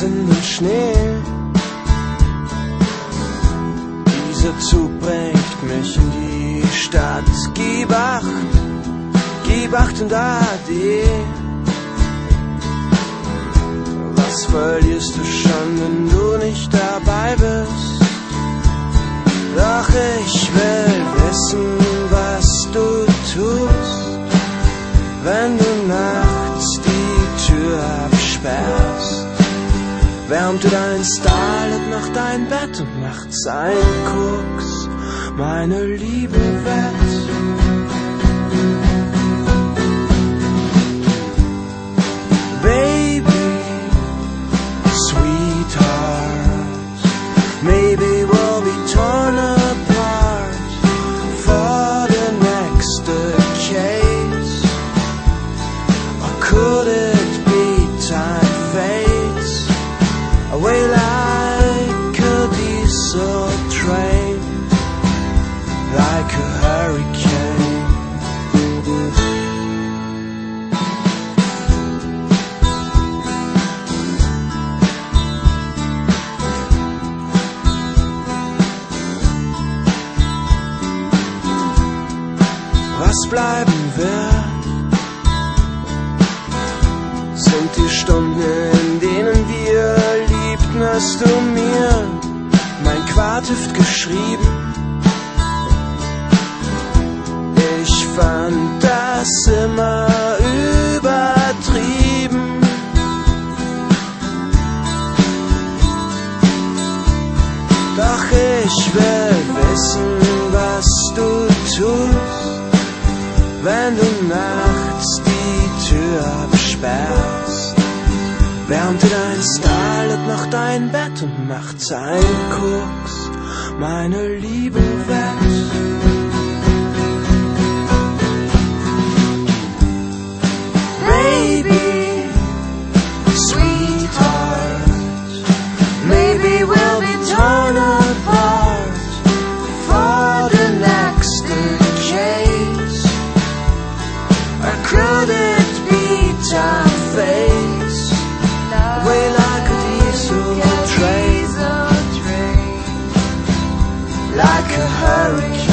Sand und Schnee. Dieser Zug bringt mich in die Stadt. Gib acht und ade. Was verlierst du schon, wenn du nicht dabei bist? Doch ich will wissen, was du tust, wenn du nachts die Tür absperrst. Wärmt du dein Starlet nach dein Bett und nachts ein Koks, meine Liebe wett. Baby, sweetheart, maybe we'll be torn apart for the next decade. Or could it be time fades away like a diesel train, like a hurricane? Was bleiben wird, sind die Stunden, in denen wir liebten. Hast du mir mein Quartheft geschrieben? Ich fand das immer übertrieben. Doch ich will wissen, was du tust, wenn du nachts die Tür absperrst. Wärmt dir dein Starlet noch dein Bett und macht's ein Koks, meine Liebe wett. Baby, sweetheart, maybe we'll be torn apart for the next decade. Or could it be time fades away like a diesel train, like a hurricane?